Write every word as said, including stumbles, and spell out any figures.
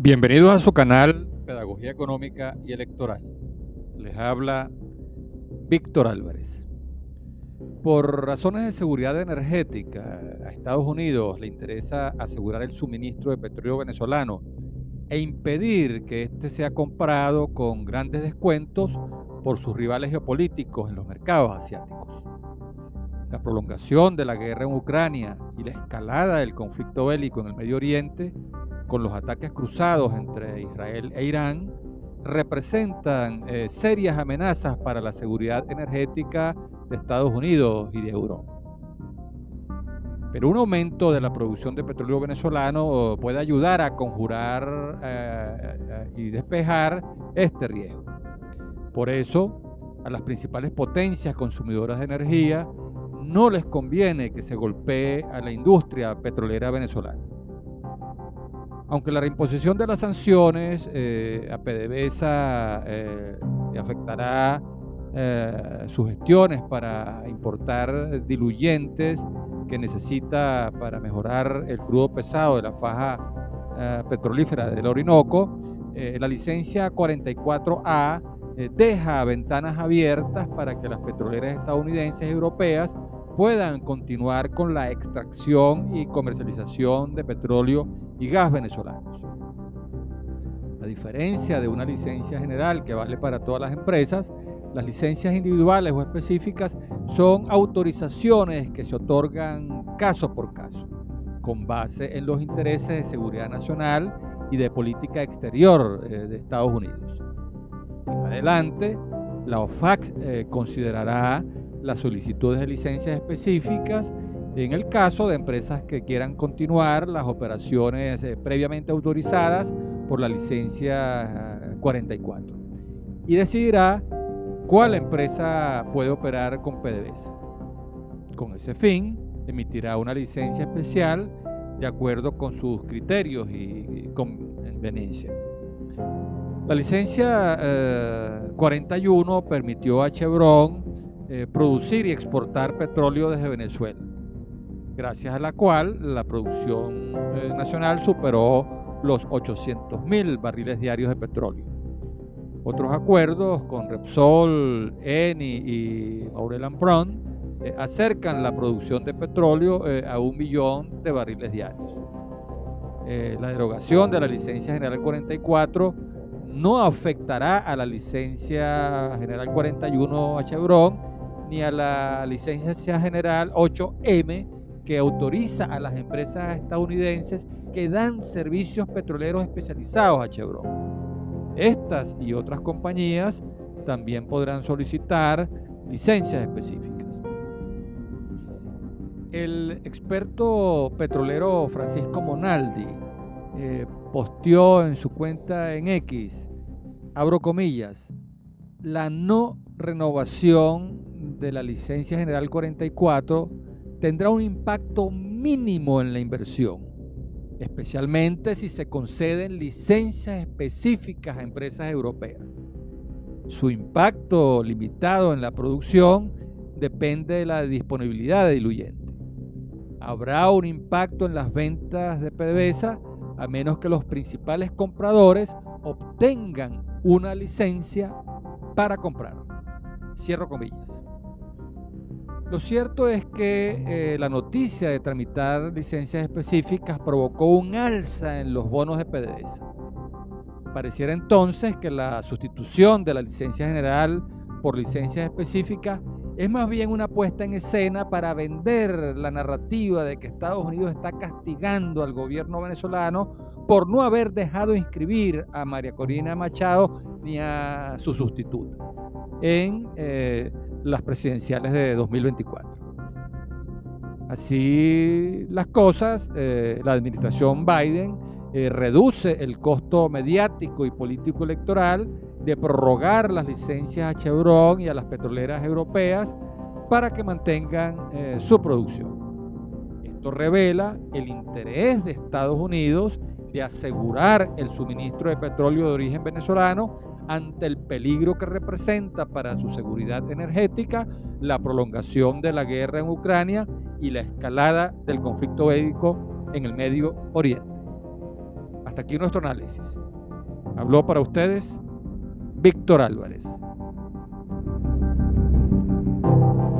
Bienvenidos a su canal Pedagogía Económica y Electoral. Les habla Víctor Álvarez. Por razones de seguridad energética, a Estados Unidos le interesa asegurar el suministro de petróleo venezolano e impedir que éste sea comprado con grandes descuentos por sus rivales geopolíticos en los mercados asiáticos. La prolongación de la guerra en Ucrania y la escalada del conflicto bélico en el Medio Oriente, con los ataques cruzados entre Israel e Irán, representan eh, serias amenazas para la seguridad energética de Estados Unidos y de Europa. Pero un aumento de la producción de petróleo venezolano puede ayudar a conjurar eh, eh, y despejar este riesgo. Por eso, a las principales potencias consumidoras de energía no les conviene que se golpee a la industria petrolera venezolana. Aunque la reimposición de las sanciones eh, a PDVSA eh, afectará eh, sus gestiones para importar diluyentes que necesita para mejorar el crudo pesado de la faja eh, petrolífera del Orinoco, eh, la licencia cuarenta y cuatro A eh, deja ventanas abiertas para que las petroleras estadounidenses y europeas puedan continuar con la extracción y comercialización de petróleo y gas venezolanos. A diferencia de una licencia general que vale para todas las empresas, las licencias individuales o específicas son autorizaciones que se otorgan caso por caso, con base en los intereses de seguridad nacional y de política exterior eh, de Estados Unidos. En adelante, la OFAC eh, considerará las solicitudes de licencias específicas en el caso de empresas que quieran continuar las operaciones eh, previamente autorizadas por la licencia cuarenta y cuatro y decidirá cuál empresa puede operar con PDVSA. Con ese fin, emitirá una licencia especial de acuerdo con sus criterios y, y conveniencia. La licencia eh, cuarenta y uno permitió a Chevron eh, producir y exportar petróleo desde Venezuela, gracias a la cual la producción eh, nacional superó los ochocientos mil barriles diarios de petróleo. Otros acuerdos con Repsol, Eni y Maurel and Bronn eh, acercan la producción de petróleo eh, a un millón de barriles diarios. Eh, la derogación de la licencia general cuarenta y cuatro no afectará a la licencia general cuarenta y uno a Chevron ni a la licencia general ocho eme que autoriza a las empresas estadounidenses que dan servicios petroleros especializados a Chevron. Estas y otras compañías también podrán solicitar licencias específicas. El experto petrolero Francisco Monaldi eh, posteó en su cuenta en X, abro comillas, la no renovación de la licencia general cuarenta y cuatro tendrá un impacto mínimo en la inversión, especialmente si se conceden licencias específicas a empresas europeas. Su impacto limitado en la producción depende de la disponibilidad de diluyente. Habrá un impacto en las ventas de PDVSA a menos que los principales compradores obtengan una licencia para comprar. Cierro comillas. Lo cierto es que eh, la noticia de tramitar licencias específicas provocó un alza en los bonos de PDVSA. Pareciera entonces que la sustitución de la licencia general por licencias específicas es más bien una puesta en escena para vender la narrativa de que Estados Unidos está castigando al gobierno venezolano por no haber dejado inscribir a María Corina Machado ni a su sustituta en eh, las presidenciales de dos mil veinticuatro. Así las cosas, eh, la administración Biden eh, reduce el costo mediático y político electoral de prorrogar las licencias a Chevron y a las petroleras europeas para que mantengan eh, su producción. Esto revela el interés de Estados Unidos de asegurar el suministro de petróleo de origen venezolano ante el peligro que representa para su seguridad energética la prolongación de la guerra en Ucrania y la escalada del conflicto bélico en el Medio Oriente. Hasta aquí nuestro análisis. Habló para ustedes Víctor Álvarez.